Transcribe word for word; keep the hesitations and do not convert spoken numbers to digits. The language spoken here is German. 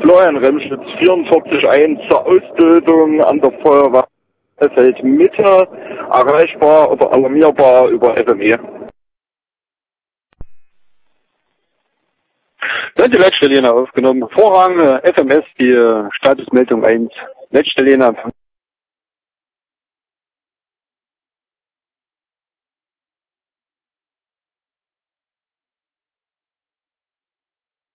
Florian Remschitz, vierundvierzig eins zur Ausbildung an der Feuerwehr Mitte, erreichbar oder alarmierbar über F M E. Dann die Leitstelle aufgenommen. Vorrang äh, F M S, die äh, Statusmeldung eins. Leitstelle